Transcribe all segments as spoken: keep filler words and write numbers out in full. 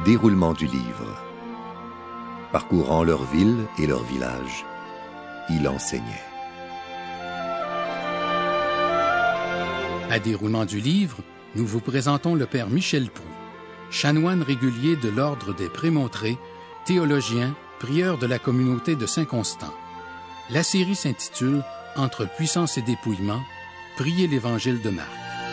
déroulement du livre. Parcourant leurs villes et leurs villages, il enseignait. À déroulement du livre, nous vous présentons le père Michel Proulx, chanoine régulier de l'ordre des Prémontrés, théologien, prieur de la communauté de Saint-Constant. La série s'intitule « Entre puissance et dépouillement, priez l'Évangile de Marc ».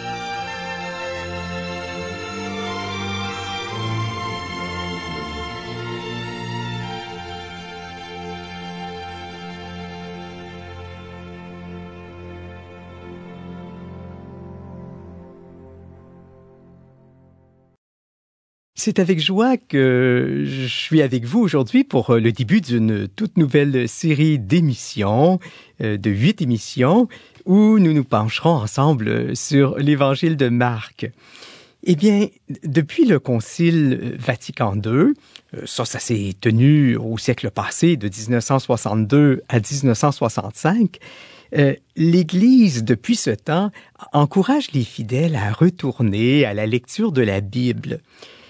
C'est avec joie que je suis avec vous aujourd'hui pour le début d'une toute nouvelle série d'émissions, de huit émissions, où nous nous pencherons ensemble sur l'Évangile de Marc. Eh bien, depuis le Concile Vatican deux, ça, ça s'est tenu au siècle passé, de dix-neuf cent soixante-deux à dix-neuf cent soixante-cinq, euh, l'Église, depuis ce temps, encourage les fidèles à retourner à la lecture de la Bible.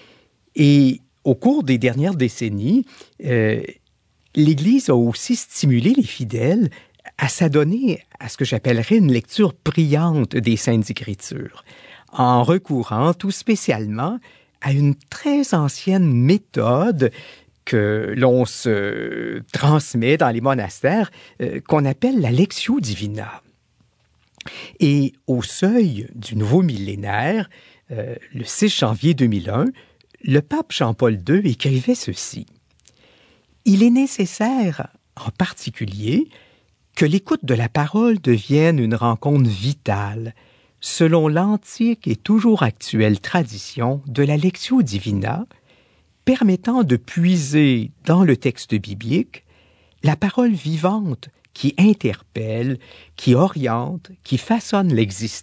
Et au cours des dernières décennies, euh, l'Église a aussi stimulé les fidèles à s'adonner à ce que j'appellerais une lecture brillante des Saintes Écritures, en recourant tout spécialement à une très ancienne méthode que l'on se transmet dans les monastères, euh, qu'on appelle la Lectio Divina. Et au seuil du nouveau millénaire, euh, le six janvier deux mille un, le pape Jean-Paul deux écrivait ceci. « Il est nécessaire, en particulier, que l'écoute de la parole devienne une rencontre vitale, selon l'antique et toujours actuelle tradition de la Lectio Divina, permettant de puiser dans le texte biblique la parole vivante qui interpelle, qui oriente, qui façonne l'existence. »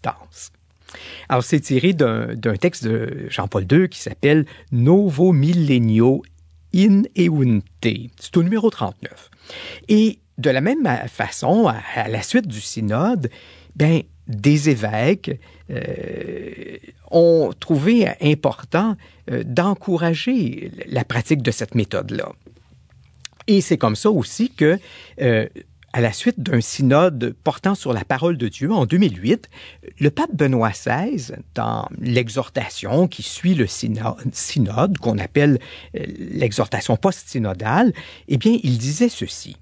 Alors, c'est tiré d'un, d'un texte de Jean-Paul deux qui s'appelle « Novo Millennio in Eunte ». C'est au numéro trente-neuf. Et de la même façon, à, à la suite du synode, ben, des évêques euh, ont trouvé important euh, d'encourager la pratique de cette méthode-là. Et c'est comme ça aussi que... Euh, À la suite d'un synode portant sur la parole de Dieu en deux mille huit, le pape Benoît seize, dans l'exhortation qui suit le synode, qu'on appelle l'exhortation post-synodale, eh bien, il disait ceci.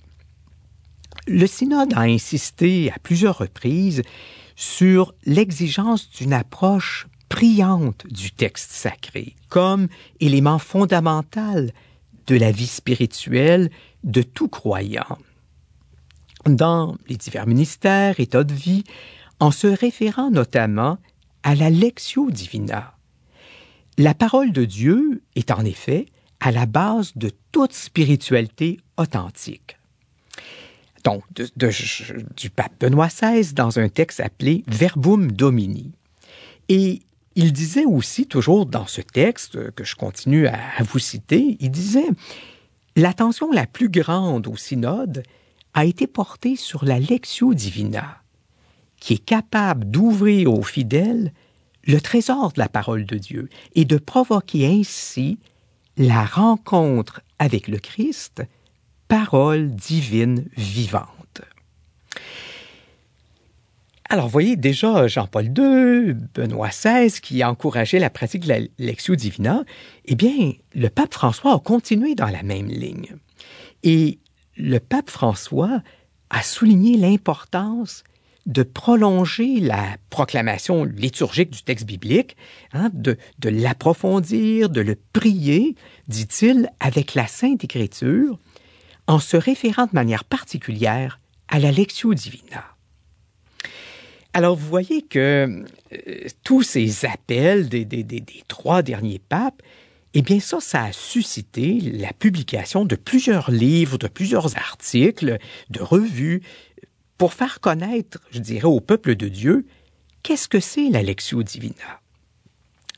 Le synode a insisté à plusieurs reprises sur l'exigence d'une approche brillante du texte sacré, comme élément fondamental de la vie spirituelle de tout croyant. Dans les divers ministères, états de vie, en se référant notamment à la Lectio Divina. La parole de Dieu est en effet à la base de toute spiritualité authentique. Donc, de, de, du pape Benoît seize dans un texte appelé Verbum Domini. Et il disait aussi, toujours dans ce texte que je continue à, à vous citer, il disait « L'attention la plus grande au synode a été portée sur la Lectio Divina, qui est capable d'ouvrir aux fidèles le trésor de la parole de Dieu et de provoquer ainsi la rencontre avec le Christ, parole divine vivante. » Alors, vous voyez, déjà, Jean-Paul deux, Benoît seize, qui encourageait la pratique de la Lectio Divina, eh bien, le pape François a continué dans la même ligne. Et le pape François a souligné l'importance de prolonger la proclamation liturgique du texte biblique, hein, de, de l'approfondir, de le prier, dit-il, avec la Sainte Écriture, en se référant de manière particulière à la Lectio Divina. Alors, vous voyez que euh, tous ces appels des, des, des, des trois derniers papes, eh bien ça, ça a suscité la publication de plusieurs livres, de plusieurs articles, de revues, pour faire connaître, je dirais, au peuple de Dieu, qu'est-ce que c'est la Lectio Divina.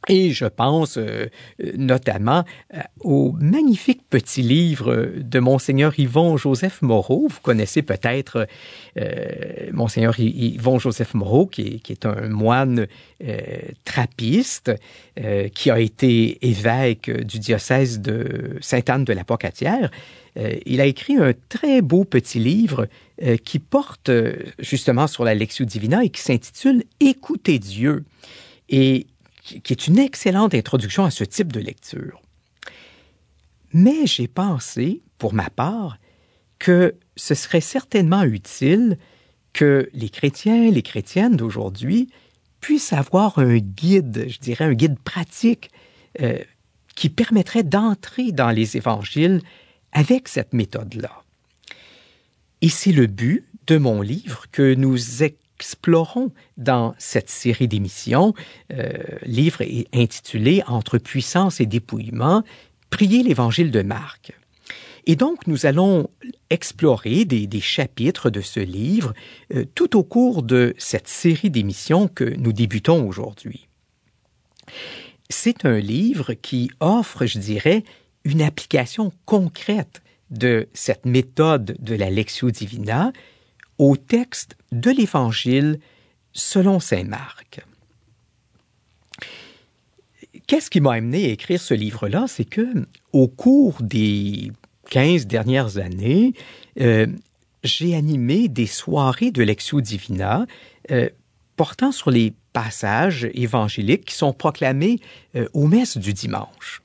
Et je pense euh, notamment euh, au magnifique petit livre de Monseigneur Yvon-Joseph Moreau. Vous connaissez peut-être euh, Monseigneur Yvon-Joseph Moreau, qui est, qui est un moine euh, trappiste, euh, qui a été évêque du diocèse de Sainte-Anne de la Pocatière. Euh, il a écrit un très beau petit livre euh, qui porte euh, justement sur la Lectio Divina et qui s'intitule « Écoutez Dieu ». Et qui est une excellente introduction à ce type de lecture. Mais j'ai pensé, pour ma part, que ce serait certainement utile que les chrétiens, les chrétiennes d'aujourd'hui puissent avoir un guide, je dirais un guide pratique, euh, qui permettrait d'entrer dans les évangiles avec cette méthode-là. Et c'est le but de mon livre que nous explorons dans cette série d'émissions. Euh, livre est intitulé « Entre puissance et dépouillement, prier l'Évangile de Marc ». Et donc, nous allons explorer des, des chapitres de ce livre euh, tout au cours de cette série d'émissions que nous débutons aujourd'hui. C'est un livre qui offre, je dirais, une application concrète de cette méthode de la Lectio Divina au texte de l'Évangile selon saint Marc. Qu'est-ce qui m'a amené à écrire ce livre-là? C'est que, au cours des quinze dernières années, euh, j'ai animé des soirées de Lectio Divina euh, portant sur les passages évangéliques qui sont proclamés euh, aux messes du dimanche.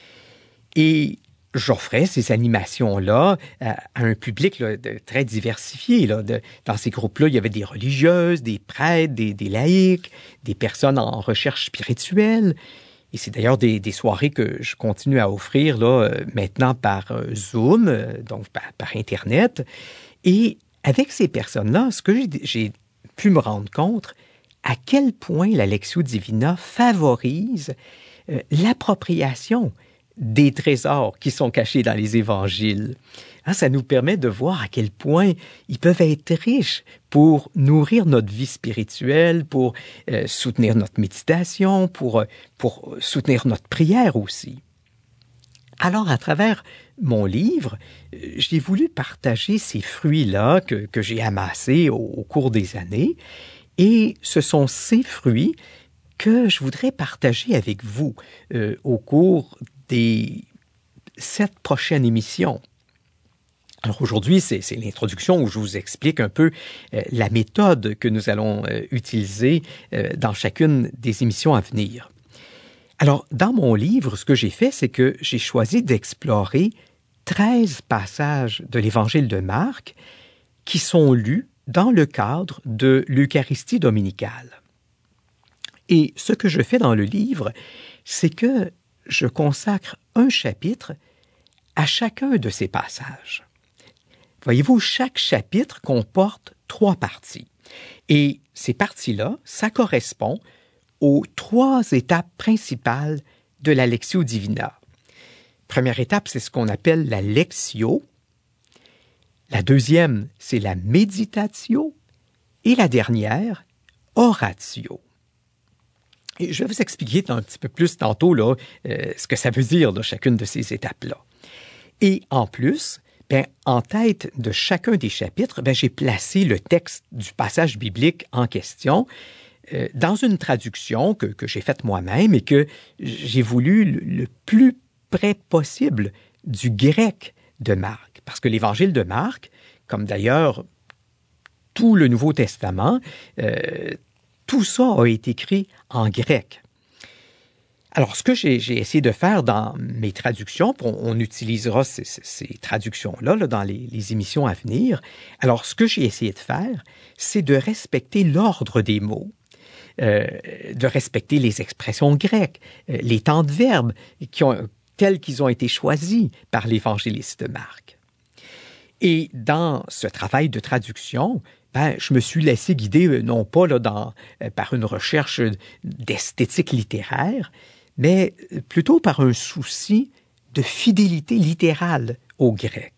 Et j'offrais ces animations-là à, à un public là, de, très diversifié. Là, de, dans ces groupes-là, il y avait des religieuses, des prêtres, des, des laïcs, des personnes en recherche spirituelle. Et c'est d'ailleurs des, des soirées que je continue à offrir là, maintenant par Zoom, donc par, par Internet. Et avec ces personnes-là, ce que j'ai, j'ai pu me rendre compte, à quel point la Lectio Divina favorise euh, l'appropriation des trésors qui sont cachés dans les évangiles. Hein, ça nous permet de voir à quel point ils peuvent être riches pour nourrir notre vie spirituelle, pour euh, soutenir notre méditation, pour, pour soutenir notre prière aussi. Alors, à travers mon livre, j'ai voulu partager ces fruits-là que, que j'ai amassés au, au cours des années, et ce sont ces fruits que je voudrais partager avec vous euh, au cours des sept prochaines émissions. Alors aujourd'hui, c'est, c'est l'introduction où je vous explique un peu euh, la méthode que nous allons euh, utiliser euh, dans chacune des émissions à venir. Alors, dans mon livre, ce que j'ai fait, c'est que j'ai choisi d'explorer treize passages de l'Évangile de Marc qui sont lus dans le cadre de l'Eucharistie dominicale. Et ce que je fais dans le livre, c'est que je consacre un chapitre à chacun de ces passages. Voyez-vous, chaque chapitre comporte trois parties. Et ces parties-là, ça correspond aux trois étapes principales de la Lectio Divina. Première étape, c'est ce qu'on appelle la Lectio. La deuxième, c'est la Meditatio. Et la dernière, Oratio. Et je vais vous expliquer un petit peu plus tantôt là, euh, ce que ça veut dire de chacune de ces étapes-là. Et en plus, ben, en tête de chacun des chapitres, ben, j'ai placé le texte du passage biblique en question euh, dans une traduction que, que j'ai faite moi-même et que j'ai voulu le, le plus près possible du grec de Marc. Parce que l'Évangile de Marc, comme d'ailleurs tout le Nouveau Testament, euh, tout ça a été écrit en grec. Alors, ce que j'ai, j'ai essayé de faire dans mes traductions, on, on utilisera ces, ces, ces traductions-là là, dans les, les émissions à venir. Alors, ce que j'ai essayé de faire, c'est de respecter l'ordre des mots, euh, de respecter les expressions grecques, euh, les temps de verbe qui ont, tels qu'ils ont été choisis par l'évangéliste Marc. Et dans ce travail de traduction, ben, je me suis laissé guider, non pas là, dans, euh, par une recherche d'esthétique littéraire, mais plutôt par un souci de fidélité littérale au grec.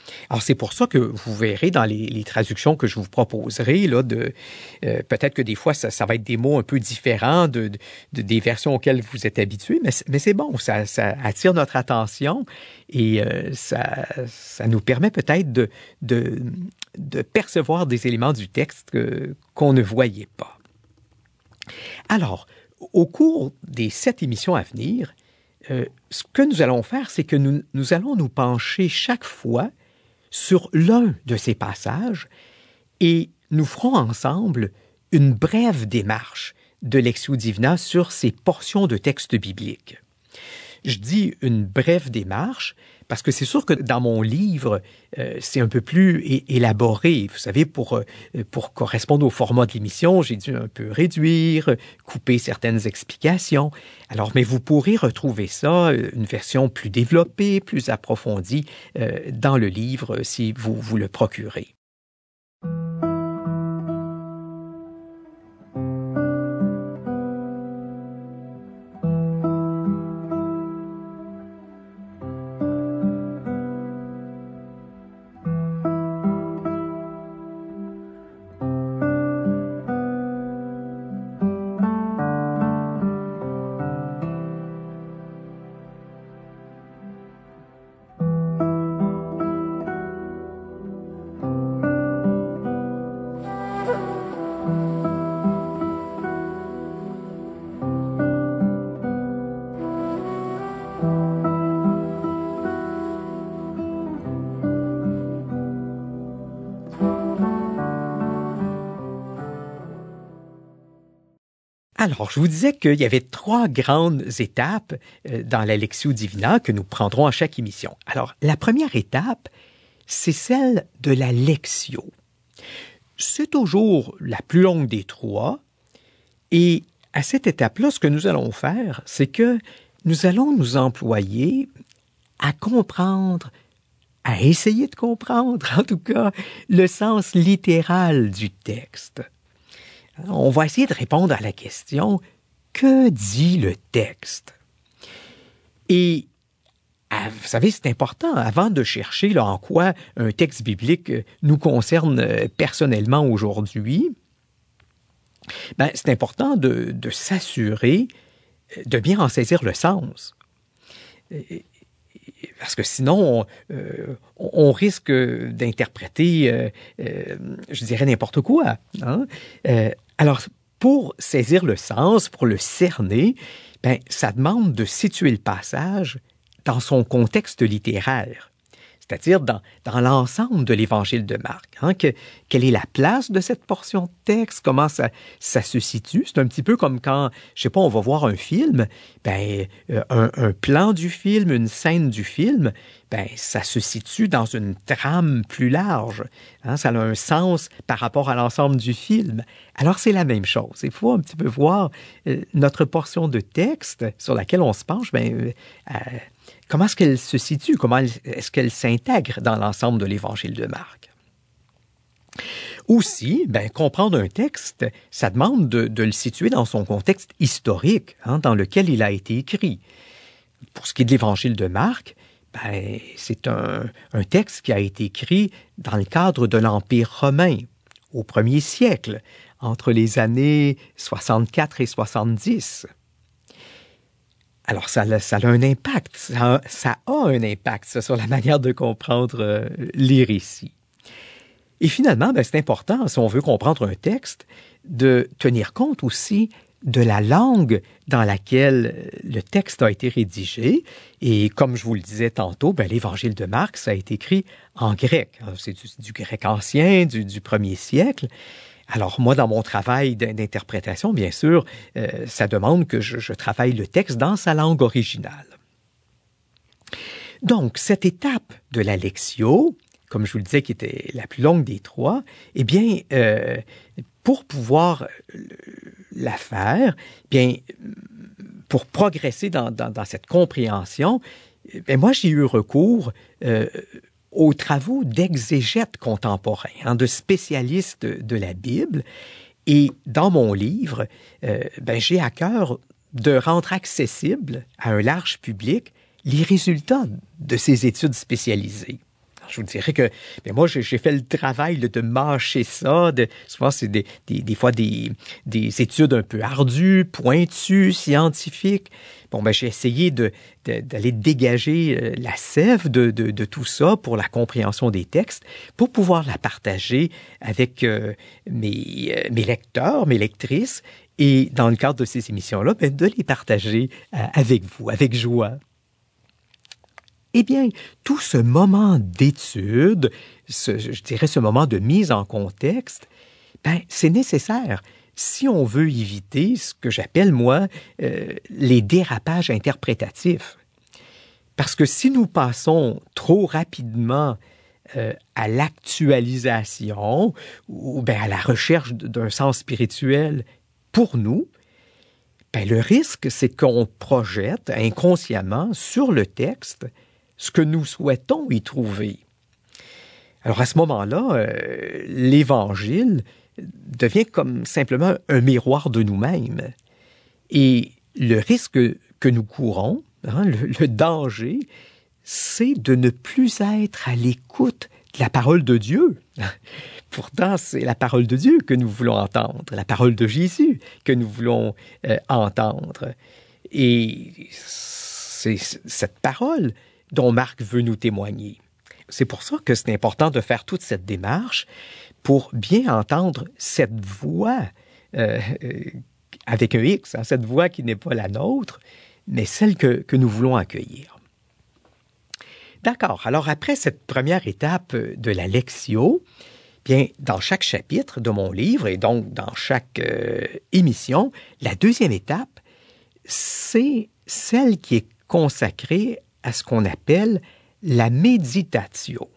Alors, c'est pour ça que vous verrez dans les, les traductions que je vous proposerai, là, de, euh, peut-être que des fois, ça, ça va être des mots un peu différents de, de, de des versions auxquelles vous êtes habitués, mais, mais c'est bon, ça, ça attire notre attention et euh, ça, ça nous permet peut-être de, de, de percevoir des éléments du texte que, qu'on ne voyait pas. Alors, au cours des sept émissions à venir, euh, ce que nous allons faire, c'est que nous, nous allons nous pencher chaque fois sur l'un de ces passages et nous ferons ensemble une brève démarche de Lectio Divina sur ces portions de textes bibliques. Je dis une brève démarche parce que c'est sûr que dans mon livre, euh, c'est un peu plus é- élaboré. Vous savez, pour, euh, pour correspondre au format de l'émission, j'ai dû un peu réduire, couper certaines explications. Alors, mais vous pourrez retrouver ça, une version plus développée, plus approfondie, euh, dans le livre si vous vous le procurez. Alors, je vous disais qu'il y avait trois grandes étapes dans la Lectio Divina que nous prendrons à chaque émission. Alors, la première étape, c'est celle de la Lectio. C'est toujours la plus longue des trois, et à cette étape-là, ce que nous allons faire, c'est que nous allons nous employer à comprendre, à essayer de comprendre, en tout cas, le sens littéral du texte. On va essayer de répondre à la question « Que dit le texte ?» Et, vous savez, c'est important, avant de chercher là, en quoi un texte biblique nous concerne personnellement aujourd'hui, ben, c'est important de, de s'assurer de bien en saisir le sens. Parce que sinon, on, euh, on risque d'interpréter, euh, euh, je dirais, n'importe quoi. Hein? Euh, alors, pour saisir le sens, pour le cerner, ben, ça demande de situer le passage dans son contexte littéraire, c'est-à-dire dans, dans l'ensemble de l'Évangile de Marc. Hein, que, quelle est la place de cette portion de texte? Comment ça, ça se situe? C'est un petit peu comme quand, je sais pas, on va voir un film, ben, euh, un, un plan du film, une scène du film, ben, ça se situe dans une trame plus large. Hein, ça a un sens par rapport à l'ensemble du film. Alors, c'est la même chose. Il faut un petit peu voir euh, notre portion de texte sur laquelle on se penche, ben, euh, comment est-ce qu'elle se situe? Comment est-ce qu'elle s'intègre dans l'ensemble de l'Évangile de Marc? Aussi, ben, comprendre un texte, ça demande de, de le situer dans son contexte historique, hein, dans lequel il a été écrit. Pour ce qui est de l'Évangile de Marc, ben, c'est un, un texte qui a été écrit dans le cadre de l'Empire romain, au premier siècle, entre les années soixante-quatre et soixante-dix. Alors, ça, ça a un impact, ça, ça a un impact ça, sur la manière de comprendre euh, les récits. Et finalement, ben, c'est important, si on veut comprendre un texte, de tenir compte aussi de la langue dans laquelle le texte a été rédigé. Et comme je vous le disais tantôt, ben, l'Évangile de Marc, ça a été écrit en grec. C'est du, du grec ancien, du, du premier siècle. Alors moi, dans mon travail d'interprétation, bien sûr, euh, ça demande que je, je travaille le texte dans sa langue originale. Donc, cette étape de la Lectio, comme je vous le disais, qui était la plus longue des trois, eh bien, euh, pour pouvoir la faire, bien, pour progresser dans, dans, dans cette compréhension, bien, moi, j'ai eu recours euh, aux travaux d'exégètes contemporains, hein, de spécialistes de, de la Bible. Et dans mon livre, euh, ben, j'ai à cœur de rendre accessible à un large public les résultats de ces études spécialisées. Je vous dirais que bien moi, j'ai, j'ai fait le travail là, de mâcher ça. De, souvent, c'est des, des, des fois des, des études un peu ardues, pointues, scientifiques. Bon, ben, j'ai essayé de, de, d'aller dégager euh, la sève de, de, de tout ça pour la compréhension des textes, pour pouvoir la partager avec euh, mes, euh, mes lecteurs, mes lectrices, et dans le cadre de ces émissions-là, ben, de les partager euh, avec vous, avec joie. Eh bien, tout ce moment d'étude, ce, je dirais ce moment de mise en contexte, ben, c'est nécessaire si on veut éviter ce que j'appelle, moi, euh, les dérapages interprétatifs. Parce que si nous passons trop rapidement euh, à l'actualisation ou ben, à la recherche d'un sens spirituel pour nous, ben, le risque, c'est qu'on projette inconsciemment sur le texte ce que nous souhaitons y trouver. Alors à ce moment-là, euh, l'Évangile devient comme simplement un miroir de nous-mêmes. Et le risque que nous courons, hein, le, le danger, c'est de ne plus être à l'écoute de la parole de Dieu. Pourtant, c'est la parole de Dieu que nous voulons entendre, la parole de Jésus que nous voulons euh, entendre. Et c'est cette parole dont Marc veut nous témoigner. C'est pour ça que c'est important de faire toute cette démarche pour bien entendre cette voix euh, euh, avec un X, hein, cette voix qui n'est pas la nôtre, mais celle que, que nous voulons accueillir. D'accord, alors après cette première étape de la Lectio, bien, dans chaque chapitre de mon livre et donc dans chaque euh, émission, la deuxième étape, c'est celle qui est consacrée à ce qu'on appelle la méditatio.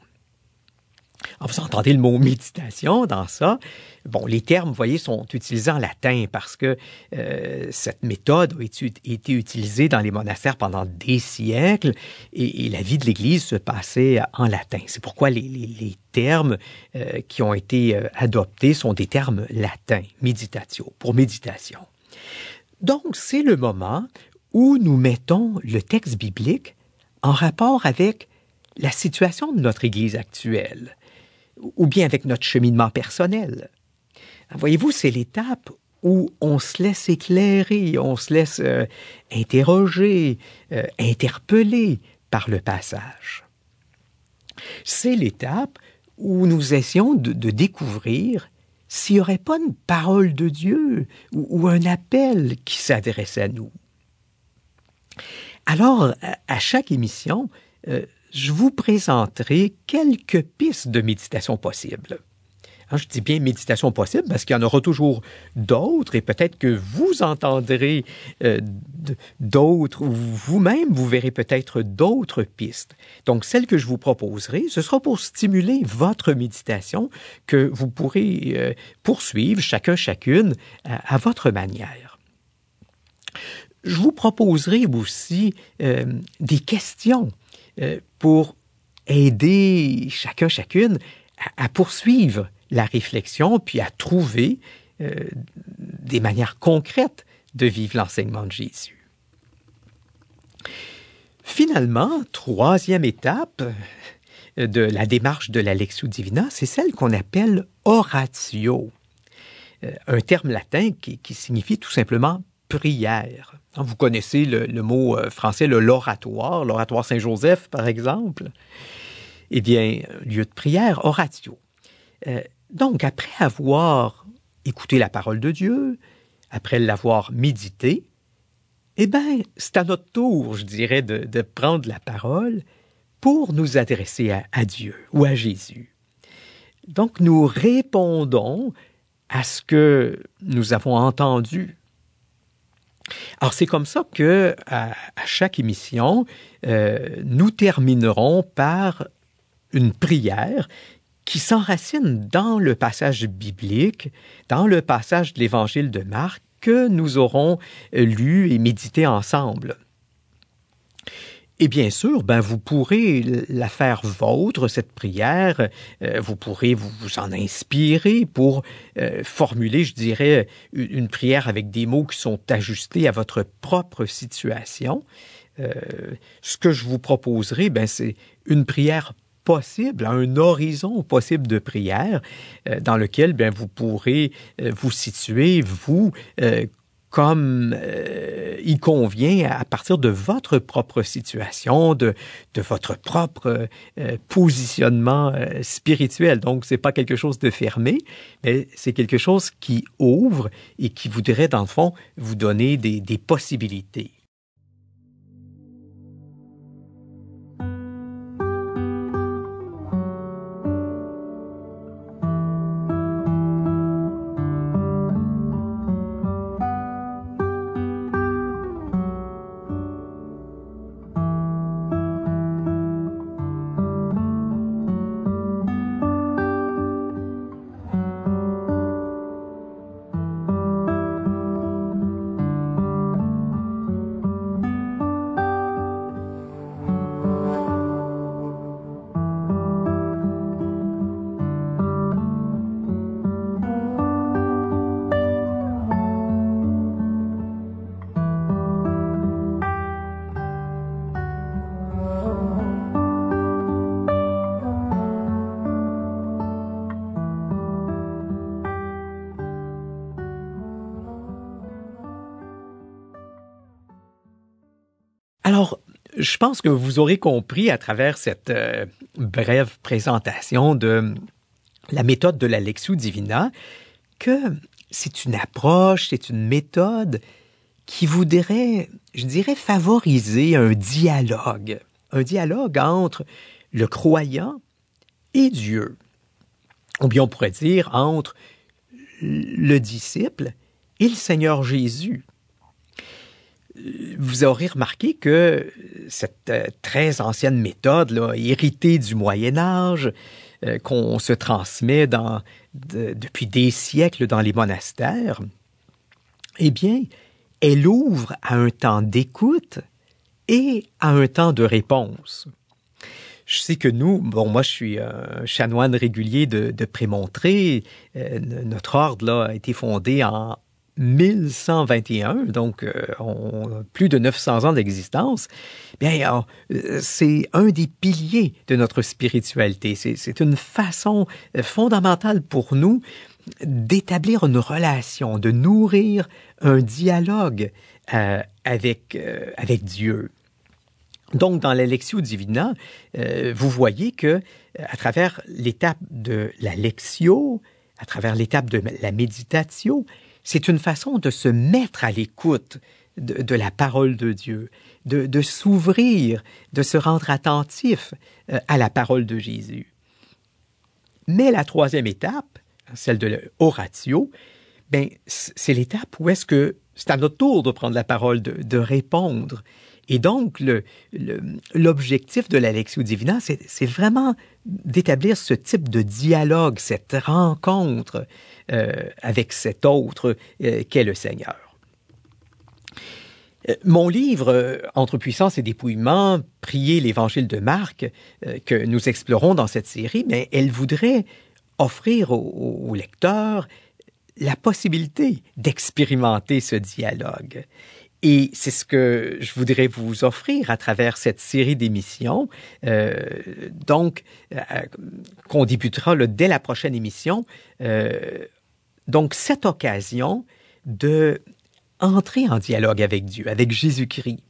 Alors, vous entendez le mot méditation dans ça. Bon, les termes, vous voyez, sont utilisés en latin parce que euh, cette méthode a été, été utilisée dans les monastères pendant des siècles et, et la vie de l'Église se passait en latin. C'est pourquoi les, les, les termes euh, qui ont été euh, adoptés sont des termes latins, méditatio, pour méditation. Donc, c'est le moment où nous mettons le texte biblique en rapport avec la situation de notre Église actuelle, ou bien avec notre cheminement personnel. Voyez-vous, c'est l'étape où on se laisse éclairer, on se laisse euh, interroger, euh, interpeller par le passage. C'est l'étape où nous essayons de, de découvrir s'il n'y aurait pas une parole de Dieu ou, ou un appel qui s'adresse à nous. Alors, à chaque émission, euh, je vous présenterai quelques pistes de méditation possibles. Hein, je dis bien méditation possible parce qu'il y en aura toujours d'autres et peut-être que vous entendrez euh, d'autres ou vous-même, vous verrez peut-être d'autres pistes. Donc, celle que je vous proposerai, ce sera pour stimuler votre méditation que vous pourrez euh, poursuivre chacun, chacune à, à votre manière. Je vous proposerai aussi euh, des questions euh, pour aider chacun, chacune à, à poursuivre la réflexion puis à trouver euh, des manières concrètes de vivre l'enseignement de Jésus. Finalement, troisième étape de la démarche de la Lectio Divina, c'est celle qu'on appelle oratio, euh, un terme latin qui, qui signifie tout simplement prière. Vous connaissez le, le mot français, le l'oratoire, l'oratoire Saint-Joseph, par exemple. Eh bien, lieu de prière, oratio. Euh, donc, après avoir écouté la parole de Dieu, après l'avoir médité, eh bien, c'est à notre tour, je dirais, de, de prendre la parole pour nous adresser à, à Dieu ou à Jésus. Donc, nous répondons à ce que nous avons entendu. Alors, c'est comme ça que, à, à chaque émission, euh, nous terminerons par une prière qui s'enracine dans le passage biblique, dans le passage de l'Évangile de Marc que nous aurons lu et médité ensemble. Et bien sûr, ben, vous pourrez la faire vôtre, cette prière. Euh, vous pourrez vous, vous en inspirer pour euh, formuler, je dirais, une prière avec des mots qui sont ajustés à votre propre situation. Euh, ce que je vous proposerai, ben, c'est une prière possible, un horizon possible de prière euh, dans lequel bien, vous pourrez euh, vous situer, vous, euh, comme euh, il convient à partir de votre propre situation, de, de votre propre euh, positionnement euh, spirituel. Donc, c'est pas quelque chose de fermé, mais c'est quelque chose qui ouvre et qui voudrait, dans le fond, vous donner des, des possibilités. Alors, je pense que vous aurez compris à travers cette euh, brève présentation de la méthode de la Lectio Divina que c'est une approche, c'est une méthode qui voudrait, je dirais, favoriser un dialogue, un dialogue entre le croyant et Dieu. Ou bien on pourrait dire entre le disciple et le Seigneur Jésus. Vous aurez remarqué que cette euh, très ancienne méthode, là, héritée du Moyen Âge, euh, qu'on se transmet dans, de, depuis des siècles dans les monastères, eh bien, elle ouvre à un temps d'écoute et à un temps de réponse. Je sais que nous, bon, moi, je suis un chanoine régulier de, de Prémontré. Euh, notre ordre là, a été fondé en mille cent vingt et un, donc euh, on, plus de neuf cents ans d'existence. Bien, alors, c'est un des piliers de notre spiritualité. C'est, c'est une façon fondamentale pour nous d'établir une relation, de nourrir un dialogue euh, avec, euh, avec Dieu. Donc, dans la Lectio Divina, euh, vous voyez que à travers l'étape de la Lectio, à travers l'étape de la Meditatio, c'est une façon de se mettre à l'écoute de, de la parole de Dieu, de, de s'ouvrir, de se rendre attentif euh, à la parole de Jésus. Mais la troisième étape, celle de l'oratio, ben, c'est l'étape où est-ce que c'est à notre tour de prendre la parole, de, de répondre. Et donc, le, le, l'objectif de la Lectio Divina, c'est, c'est vraiment d'établir ce type de dialogue, cette rencontre euh, avec cet autre euh, qu'est le Seigneur. Euh, mon livre, euh, Entre puissance et dépouillement, Prier l'Évangile de Marc, euh, que nous explorons dans cette série, mais elle voudrait offrir au, au lecteur la possibilité d'expérimenter ce dialogue. Et c'est ce que je voudrais vous offrir à travers cette série d'émissions, euh, donc euh, qu'on débutera là, dès la prochaine émission. Euh, donc cette occasion de entrer en dialogue avec Dieu, avec Jésus-Christ.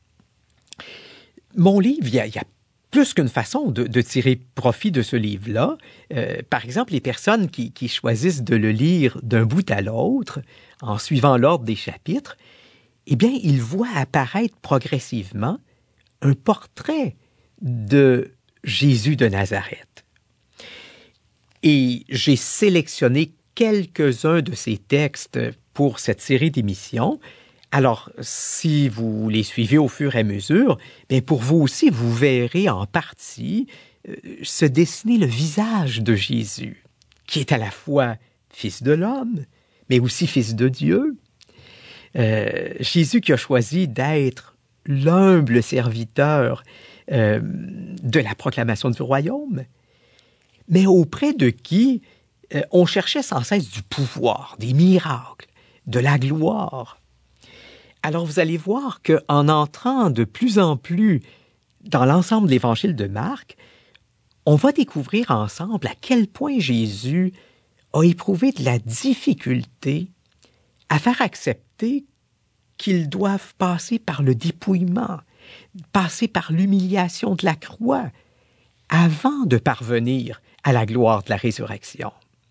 Mon livre, il y a, il y a plus qu'une façon de, de tirer profit de ce livre-là. Euh, par exemple, les personnes qui, qui choisissent de le lire d'un bout à l'autre, en suivant l'ordre des chapitres, eh bien, ils voient apparaître progressivement un portrait de Jésus de Nazareth. Et j'ai sélectionné quelques-uns de ces textes pour cette série d'émissions. Alors, si vous les suivez au fur et à mesure, bien pour vous aussi, vous verrez en partie euh, se dessiner le visage de Jésus, qui est à la fois Fils de l'homme, mais aussi Fils de Dieu. Euh, Jésus qui a choisi d'être l'humble serviteur euh, de la proclamation du royaume, mais auprès de qui euh, on cherchait sans cesse du pouvoir, des miracles, de la gloire. Alors vous allez voir qu'en entrant de plus en plus dans l'ensemble de l'Évangile de Marc, on va découvrir ensemble à quel point Jésus a éprouvé de la difficulté à faire accepter qu'ils doivent passer par le dépouillement, passer par l'humiliation de la croix, avant de parvenir à la gloire de la résurrection.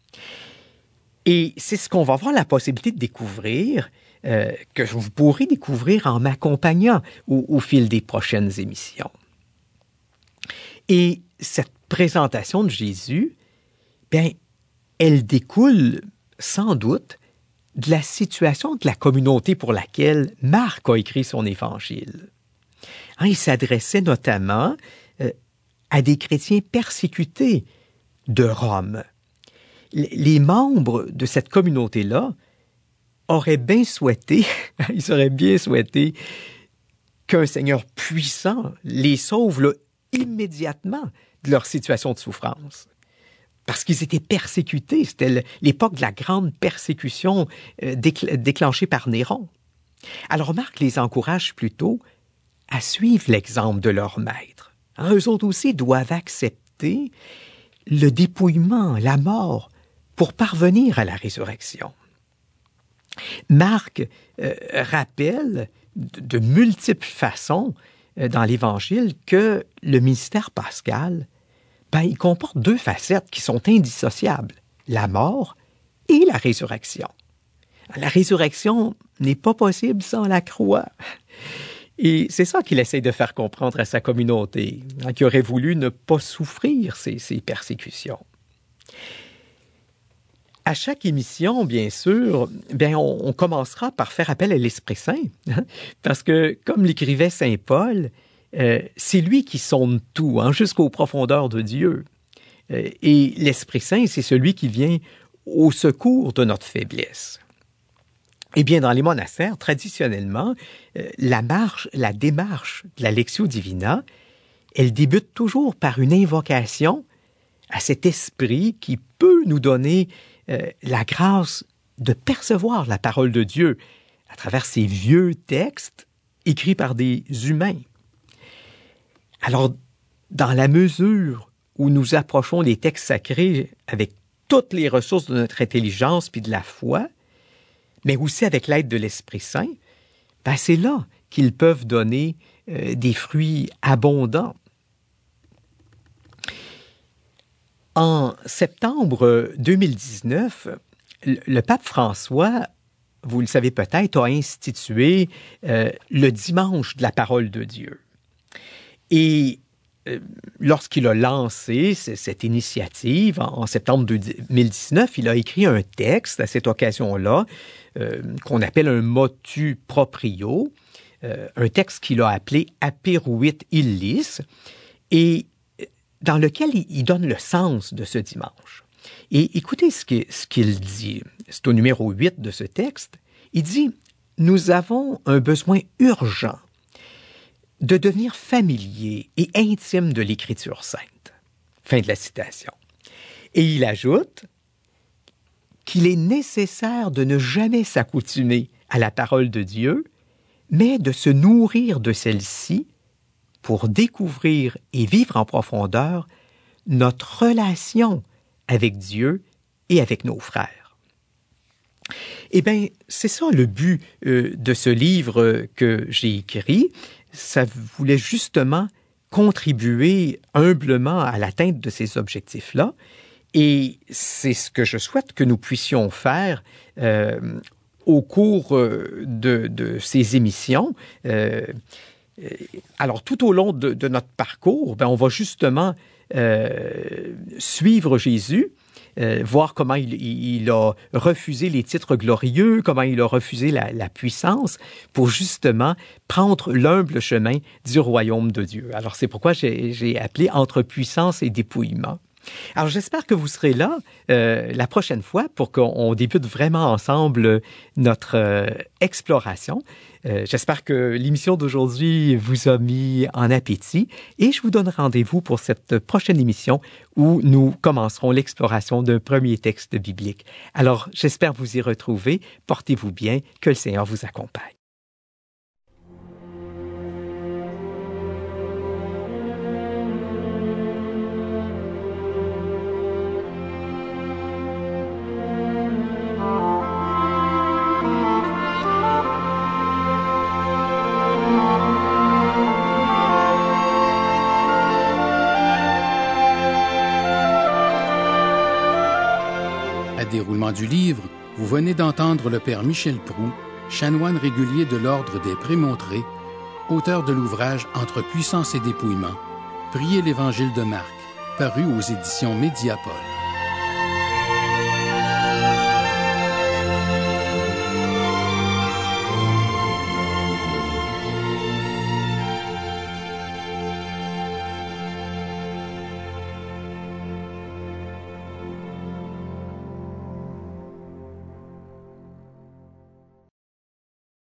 Et c'est ce qu'on va avoir la possibilité de découvrir, euh, que vous pourrez découvrir en m'accompagnant au, au fil des prochaines émissions. Et cette présentation de Jésus, bien, elle découle sans doute de la situation de la communauté pour laquelle Marc a écrit son évangile. Hein, il s'adressait notamment euh, à des chrétiens persécutés de Rome. Les membres de cette communauté-là auraient bien souhaité, ils auraient bien souhaité qu'un Seigneur puissant les sauve là, immédiatement de leur situation de souffrance. Parce qu'ils étaient persécutés, c'était l'époque de la grande persécution euh, décl- déclenchée par Néron. Alors Marc les encourage plutôt à suivre l'exemple de leur maître. Hein, eux autres aussi doivent accepter le dépouillement, la mort, pour parvenir à la résurrection. Marc euh, rappelle de, de multiples façons euh, dans l'Évangile que le mystère pascal, ben, il comporte deux facettes qui sont indissociables, la mort et la résurrection. La résurrection n'est pas possible sans la croix. Et c'est ça qu'il essaie de faire comprendre à sa communauté, hein, qui aurait voulu ne pas souffrir ces, ces persécutions. À chaque émission, bien sûr, bien, on, on commencera par faire appel à l'Esprit Saint, hein, parce que, comme l'écrivait saint Paul, euh, c'est lui qui sonde tout, hein, jusqu'aux profondeurs de Dieu. Euh, et l'Esprit Saint, c'est celui qui vient au secours de notre faiblesse. Eh bien, dans les monastères, traditionnellement, euh, la marche, la démarche de la Lectio Divina, elle débute toujours par une invocation à cet esprit qui peut nous donner euh, la grâce de percevoir la parole de Dieu à travers ces vieux textes écrits par des humains. Alors, dans la mesure où nous approchons les textes sacrés avec toutes les ressources de notre intelligence puis de la foi, mais aussi avec l'aide de l'Esprit Saint, ben c'est là qu'ils peuvent donner euh, des fruits abondants. En septembre deux mille dix-neuf, le pape François, vous le savez peut-être, a institué euh, le dimanche de la parole de Dieu. Et euh, lorsqu'il a lancé c- cette initiative, en, en septembre deux mille dix-neuf, il a écrit un texte à cette occasion-là, euh, qu'on appelle un motu proprio, euh, un texte qu'il a appelé Aperuit illis, et dans lequel il donne le sens de ce dimanche. Et écoutez ce qu'il, ce qu'il dit, c'est au numéro huit de ce texte. Il dit « Nous avons un besoin urgent de devenir familier et intime de l'Écriture sainte. » Fin de la citation. Et il ajoute qu'il est nécessaire de ne jamais s'accoutumer à la parole de Dieu, mais de se nourrir de celle-ci pour découvrir et vivre en profondeur notre relation avec Dieu et avec nos frères. Eh bien, c'est ça le but euh, de ce livre que j'ai écrit. Ça voulait justement contribuer humblement à l'atteinte de ces objectifs-là. Et c'est ce que je souhaite que nous puissions faire euh, au cours de, de ces émissions. Euh, Alors, tout au long de, de notre parcours, ben, on va justement euh, suivre Jésus, euh, voir comment il, il a refusé les titres glorieux, comment il a refusé la, la puissance, pour justement prendre l'humble chemin du royaume de Dieu. Alors, c'est pourquoi j'ai, j'ai appelé « Entre puissance et dépouillement ». Alors, j'espère que vous serez là euh, la prochaine fois pour qu'on débute vraiment ensemble notre euh, exploration. Euh, j'espère que l'émission d'aujourd'hui vous a mis en appétit et je vous donne rendez-vous pour cette prochaine émission où nous commencerons l'exploration d'un premier texte biblique. Alors, j'espère vous y retrouver. Portez-vous bien. Que le Seigneur vous accompagne. déroulement du livre, vous venez d'entendre le père Michel Proulx, chanoine régulier de l'Ordre des Prémontrés, auteur de l'ouvrage Entre puissance et dépouillement, Priez l'Évangile de Marc, paru aux éditions Médiapol.